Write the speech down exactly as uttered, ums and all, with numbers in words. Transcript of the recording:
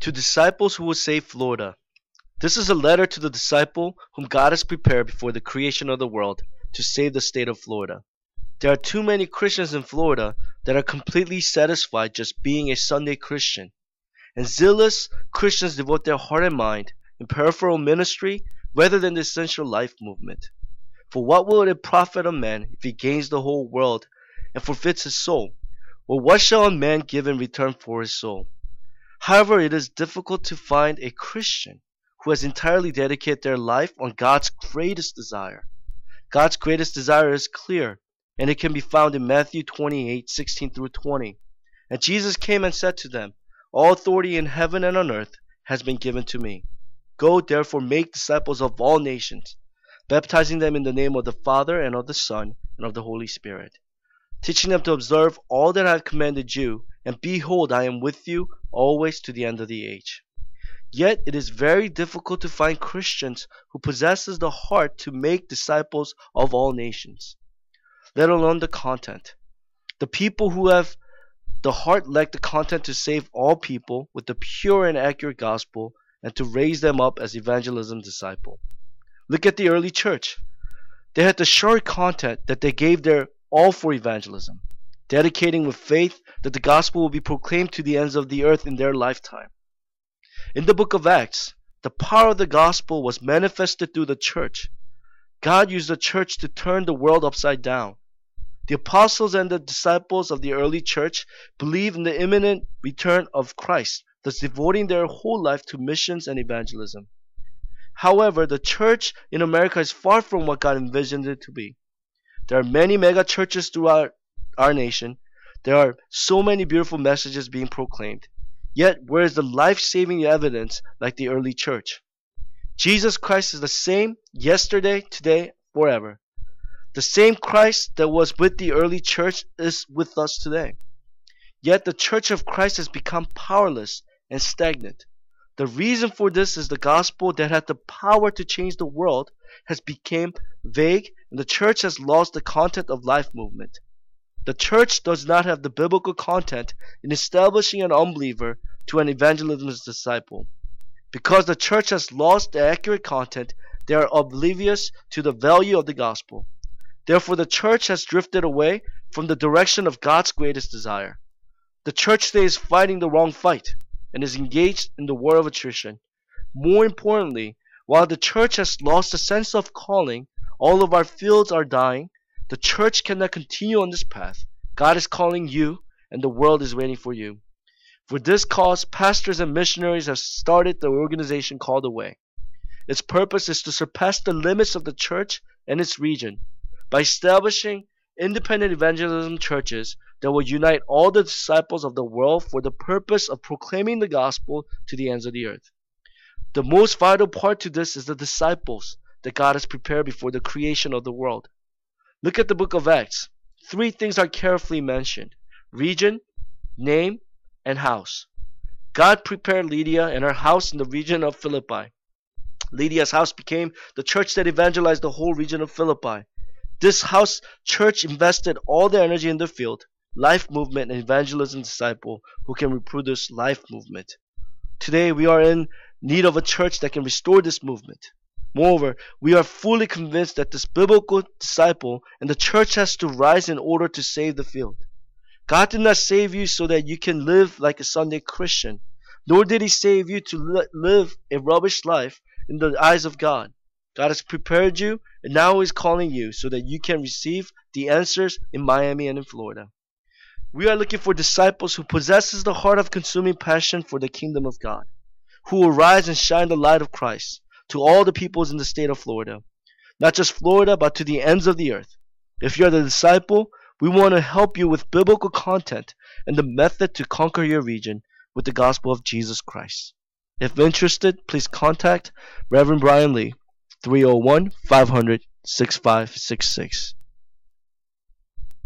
To disciples who will save Florida. This is a letter to the disciple whom God has prepared before the creation of the world to save the state of Florida. There are too many Christians in Florida that are completely satisfied just being a Sunday Christian. And zealous Christians devote their heart and mind in peripheral ministry rather than the essential life movement. For what will it profit a man if he gains the whole world and forfeits his soul? Or what shall a man give in return for his soul? However, it is difficult to find a Christian who has entirely dedicated their life on God's greatest desire. God's greatest desire is clear, and it can be found in Matthew twenty-eight, sixteen through twenty. And Jesus came and said to them, "All authority in heaven and on earth has been given to me. Go therefore make disciples of all nations, baptizing them in the name of the Father and of the Son and of the Holy Spirit, teaching them to observe all that I have commanded you, and behold, I am with you always to the end of the age." Yet it is very difficult to find Christians who possesses the heart to make disciples of all nations, let alone the content. The people who have the heart lack the content to save all people with the pure and accurate gospel and to raise them up as evangelism disciple. Look at the early church. They had the sure content that they gave their all for evangelism, dedicating with faith that the gospel will be proclaimed to the ends of the earth in their lifetime. In the book of Acts, the power of the gospel was manifested through the church. God used the church to turn the world upside down. The apostles and the disciples of the early church believed in the imminent return of Christ, thus devoting their whole life to missions and evangelism. However, the church in America is far from what God envisioned it to be. There are many mega churches throughout our nation. There are so many beautiful messages being proclaimed. Yet, where is the life-saving evidence like the early church? Jesus Christ is the same yesterday, today, forever. The same Christ that was with the early church is with us today. Yet the church of Christ has become powerless and stagnant. The reason for this is the gospel that had the power to change the world has become vague, and the church has lost the content of life movement. The church does not have the biblical content in establishing an unbeliever to an evangelism's disciple. Because the church has lost the accurate content, they are oblivious to the value of the gospel. Therefore, the church has drifted away from the direction of God's greatest desire. The church today is fighting the wrong fight and is engaged in the war of attrition. More importantly, while the church has lost a sense of calling, all of our fields are dying. The church cannot continue on this path. God is calling you, and the world is waiting for you. For this cause, pastors and missionaries have started the organization called The Way. Its purpose is to surpass the limits of the church and its region by establishing independent evangelism churches that will unite all the disciples of the world for the purpose of proclaiming the gospel to the ends of the earth. The most vital part to this is the disciples that God has prepared before the creation of the world. Look at the book of Acts. Three things are carefully mentioned: region, name, and house. God prepared Lydia and her house in the region of Philippi. Lydia's house became the church that evangelized the whole region of Philippi. This house church invested all their energy in the field, life movement, and evangelism disciple who can reproduce life movement. Today we are in need of a church that can restore this movement. Moreover, we are fully convinced that this biblical disciple and the church has to rise in order to save the field. God did not save you so that you can live like a Sunday Christian, nor did He save you to li- live a rubbish life in the eyes of God. God has prepared you, and now He is calling you so that you can receive the answers in Miami and in Florida. We are looking for disciples who possesses the heart of consuming passion for the kingdom of God, who will rise and shine the light of Christ to all the peoples in the state of Florida. Not just Florida, but to the ends of the earth. If you are the disciple, we want to help you with biblical content and the method to conquer your region with the gospel of Jesus Christ. If interested, please contact Reverend Brian Lee, three oh one, five hundred, sixty-five sixty-six.